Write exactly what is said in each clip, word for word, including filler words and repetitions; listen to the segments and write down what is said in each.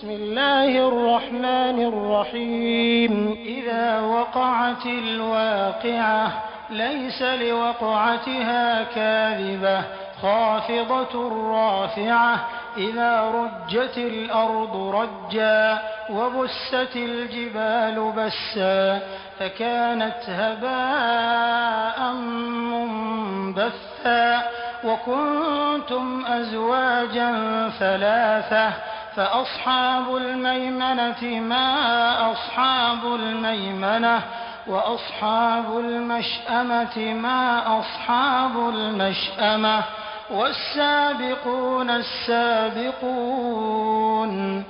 بسم الله الرحمن الرحيم إذا وقعت الواقعة ليس لوقعتها كاذبة خافضة رافعة إذا رجت الأرض رجا وبست الجبال بسا فكانت هباء منبثا وكنتم أزواجا ثلاثة فأصحاب الميمنة ما أصحاب الميمنة وأصحاب المشأمة ما أصحاب المشأمة والسابقون السابقون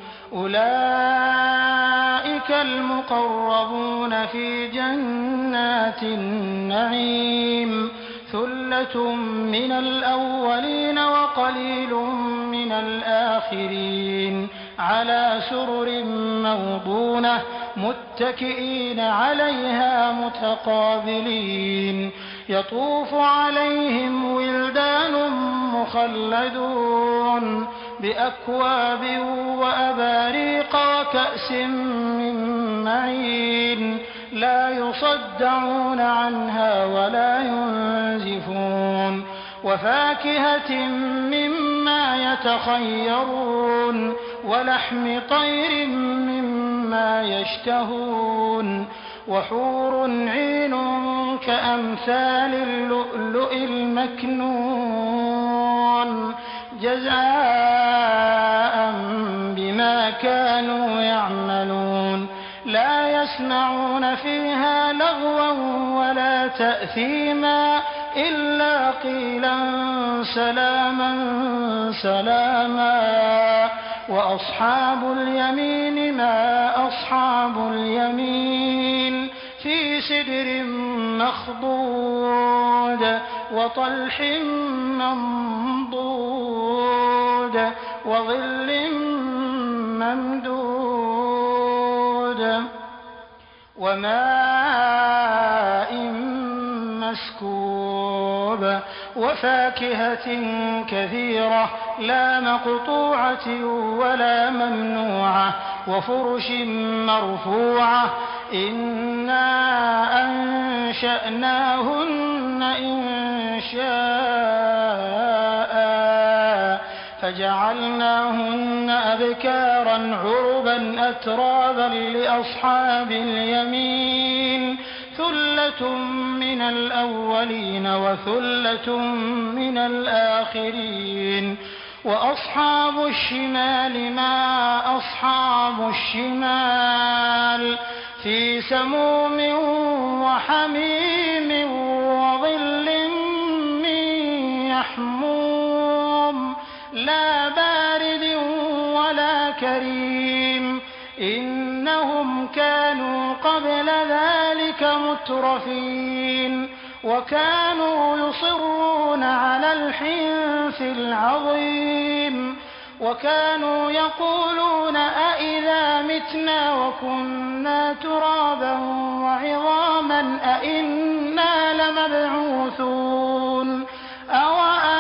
أولئك المقربون في جنات النعيم ثلة من الأولين وقليل من الآخرين على سرر موضونة متكئين عليها متقابلين يطوف عليهم ولدان مخلدون بأكواب وأباريق وكأس من معين لا يصدعون عنها ولا ينزفون وفاكهة مما يتخيرون ولحم طير مما يشتهون وحور عين كأمثال اللؤلؤ المكنون جزاء بما كانوا يعملون لا يسمعون فيها لغوا ولا تأثيما إلا قيلا سلاما سلاما وأصحاب اليمين ما أصحاب اليمين في سدر مخضود وطلح منضود وظل ممدود وماء مسكوب وفاكهة كثيرة لا مقطوعة ولا ممنوعة وفرش مرفوعة إنا أنشأناهن إنشاء فجعلناهن أبكارا عربا أترابا لأصحاب اليمين ثلة من الأولين وثلة من الآخرين وأصحاب الشمال ما أصحاب الشمال في سموم وحميم وظل من يحموم لا بارد ولا كريم إنهم كانوا قبل ذلك مترفين وكانوا يصرون على الحنث العظيم وكانوا يقولون أئذا متنا وكنا ترابا وعظاما أئنا لمبعوثون أو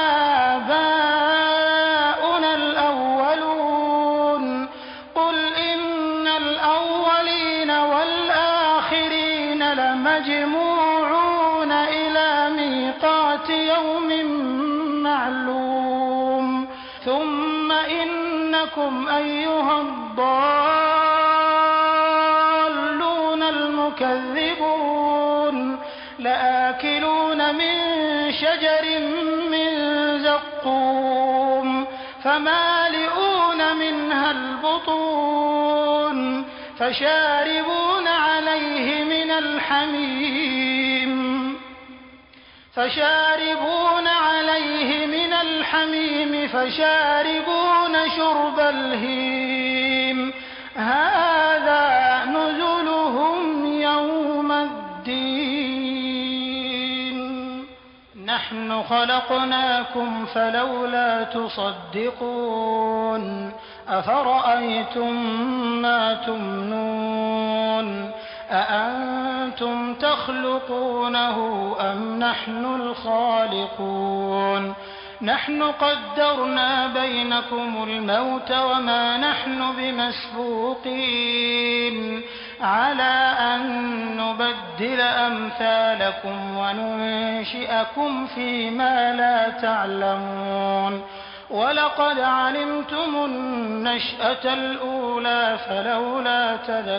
آباؤنا الأولون قل إن الأولين والآخرين لمجموعون إلى ميقات يوم معلوم ثم إنكم أيها الضالون المكذبون لآكلون من شجر من زقوم فمالئون منها البطون فشاربون عليه من الحميم فشاربون عليه من الحميم فشاربون شرب الهيم هذا نزلهم يوم الدين نحن خلقناكم فلولا تصدقون أفرأيتم ما تمنون أأنتم تخلقونه أم نحن الخالقون نحن قدرنا بينكم الموت وما نحن بمسبوقين على أن نبدل أمثالكم وننشئكم فيما لا تعلمون ولقد علمتم النشأة الأولى فلولا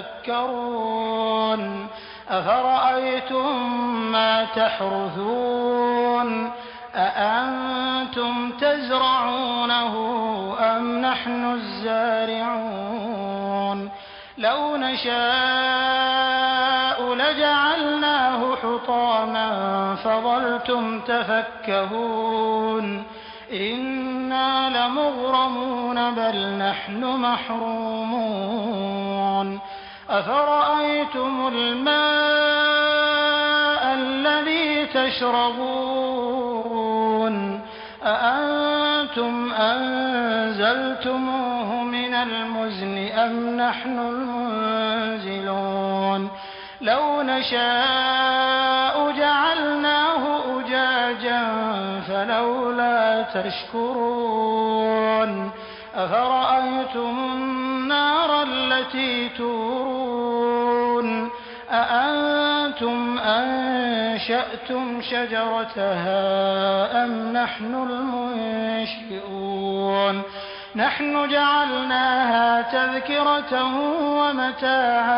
تذكرون أفرأيتم ما تحرثون أأنتم تزرعونه أم نحن الزارعون لو نشاء لجعلناه حطاما فظلتم تفكهون إنا لمغرمون بل نحن محرومون أفرأيتم الماء الذي تشربون أأنتم أنزلتموه من المزن أم نحن المنزلون لو نشاء جعلناه أجاجا فلولا تشكرون أفرأيتم النار التي تورون أأنتم أنشأتم شجرتها أم نحن المنشئون نحن جعلناها تذكرة ومتاعا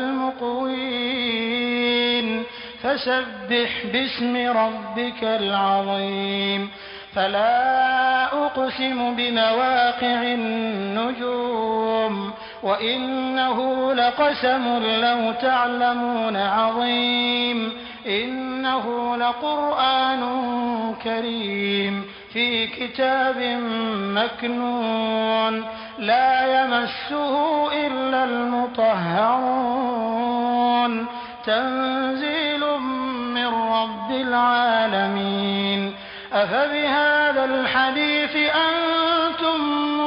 للمقوين فسبح باسم ربك العظيم فلا أقسم بمواقع النجوم وإنه لقسم لو تعلمون عظيم إنه لقرآن كريم في كتاب مكنون لا يمسه إلا المطهرون تنزيل من رب العالمين أفبهذا الحديث أنتم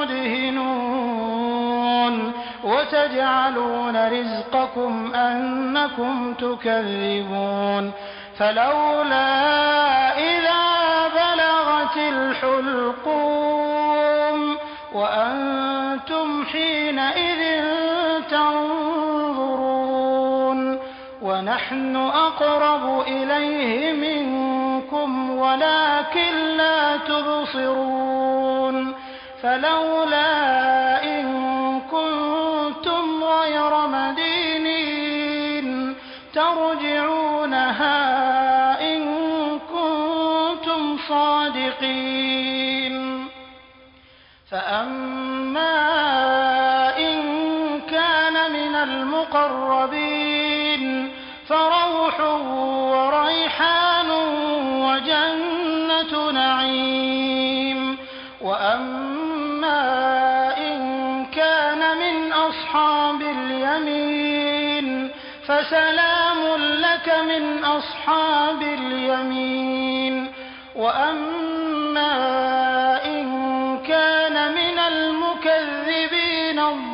مدهنون وتجعلون رزقكم أنكم تكذبون فلولا إذا بلغت الحلقوم وأنتم حينئذ تنظرون ونحن أقرب إليه منكم ولكن لا تبصرون فلولا إن كنتم غير مدينين ترجعونها إن كنتم صادقين فأما إن كان من المقربين فروح وريحان وجنة نعيم وأما إن كان من أصحاب اليمين فسلام لك من أصحاب اليمين وأما إن كان من المكذبين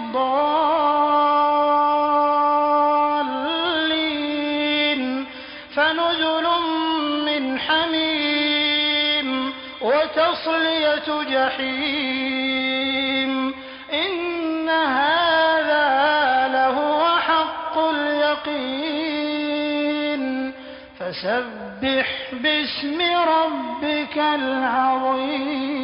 الضالين فنزل من حميم وتصلية جحيم إن هذا لهو حق اليقين فسبح باسم ربك العظيم